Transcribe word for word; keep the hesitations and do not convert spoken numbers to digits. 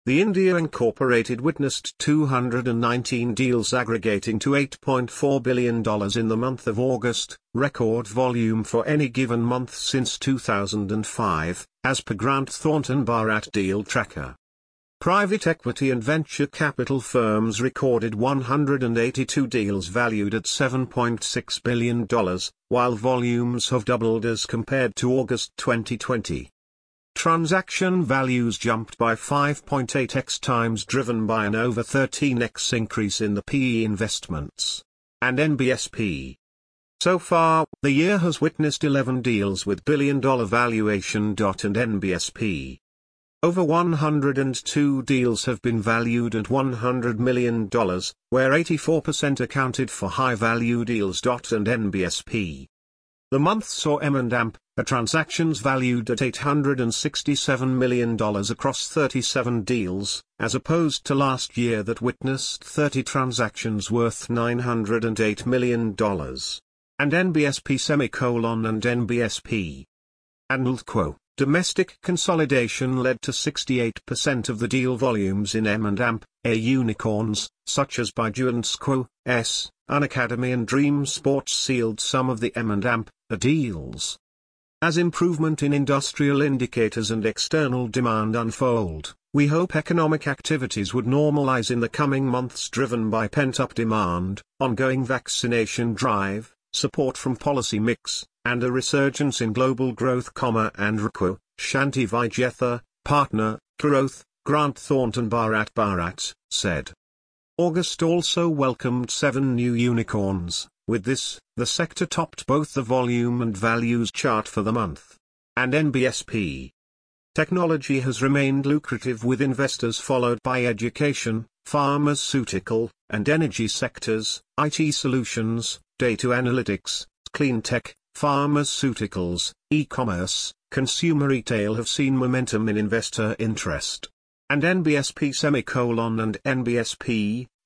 The India Incorporated witnessed two hundred nineteen deals aggregating to eight point four billion dollars in the month of August, record volume for any given month since two thousand five, as per Grant Thornton Bharat Deal Tracker. Private equity and venture capital firms recorded one hundred eighty-two deals valued at seven point six billion dollars, while volumes have doubled as compared to August twenty twenty. Transaction values jumped by five point eight x times, driven by an over thirteen x increase in the P E investments. And N B S P. So far, the year has witnessed eleven deals with billion-dollar valuation. And N B S P. Over one hundred two deals have been valued at one hundred million dollars, where eighty-four percent accounted for high-value deals. And N B S P. The month saw M and A M P, transactions valued at eight hundred sixty-seven million dollars across thirty-seven deals, as opposed to last year that witnessed thirty transactions worth nine hundred eight million dollars. And N B S P semicolon and N B S P. And quo, domestic consolidation led to sixty-eight percent of the deal volumes in M and A M P, A unicorns, such as Baidu and Squo, S, Unacademy and Dream Sports sealed some of the M and A M P, A deals. As improvement in industrial indicators and external demand unfold, we hope economic activities would normalize in the coming months, driven by pent-up demand, ongoing vaccination drive, support from policy mix, and a resurgence in global growth, and R Q, Shanti Vijetha, partner, Growth, Grant Thornton Bharat Bharat, said. August also welcomed seven new unicorns. With this, the sector topped both the volume and values chart for the month. And N B S P. Technology has remained lucrative, with investors followed by education, pharmaceutical, and energy sectors, I T solutions, data analytics, clean tech, pharmaceuticals, e-commerce, consumer retail have seen momentum in investor interest. And N B S P semicolon and N B S P,